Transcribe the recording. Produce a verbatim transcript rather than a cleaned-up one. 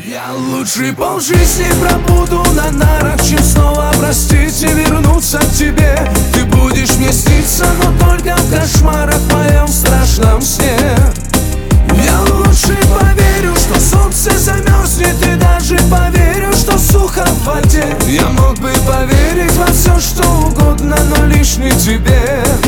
Я лучше полжизни пробуду на нарах, чем снова простить и вернуться к тебе. Ты будешь мне сниться, но только в кошмарах, в моем страшном сне. Я лучше поверю, что солнце замерзнет, и даже поверю, что сухо в воде. Я мог бы поверить во все, что угодно, но лишь не тебе.